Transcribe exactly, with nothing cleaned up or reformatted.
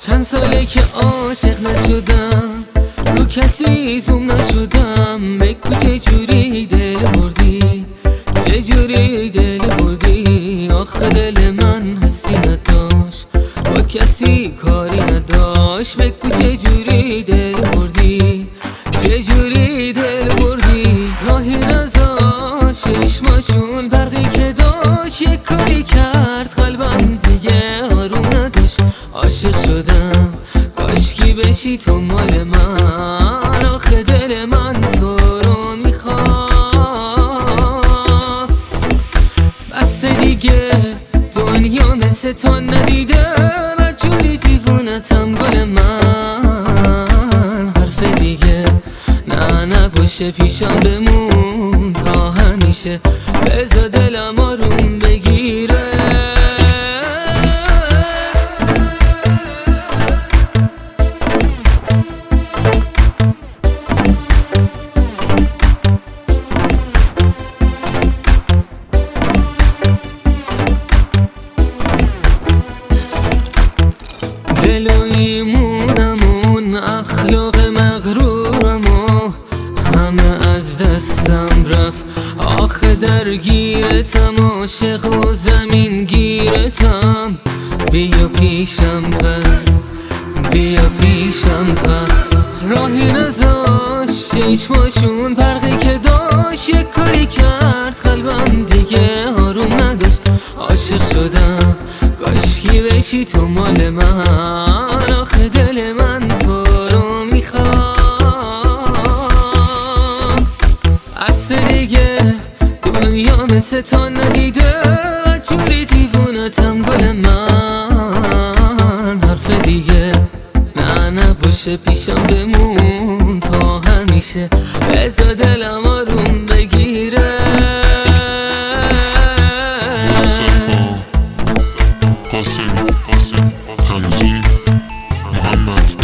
چند ساله که عاشق نشدم، رو کسی زوم نشدم. بگو چجوری دل بردی، چجوری دل بردی. آخه دل من حسی نداشت، با کسی کاری نداشت. بگو چجوری دل بردی، چجوری دل بردی. راهی نذاشت چشماشون برقی که داشت، یک کاری کرد قلبم دیگه آروم نداشت. عاشق شدم کاشکی بشی تو مال من، آخه دل من تو رو میخواد. بس دیگه دنیا مثل تو ندیده، بدجوری دیوونتم گل من. حرف دیگه نه نباشه پیشم بمون تا همیشه، بذار دلم آروم بگیره. دل و ایمونمون اخلاق مغرورمو همه از دستم رفت. آخه درگیرتم، عاشق و زمین گیرتم. بیا پیشم پس، بیا پیشم پس. راهی نذاشت چشماشون برقی که داشت، یک کاری کرد قلبم دیگه آروم نداشت. عاشق شدم کاشکی بشی تو مال من، آخه دل من تو رو میخواد. از دیگه دنیا مثل تو ندیده، جوری دیوونتم گل من. حرف دیگه نه نباشه پیشم بمون تا همیشه، بذار دلم آروم بگیره. قاسم قاسم حمزی محمد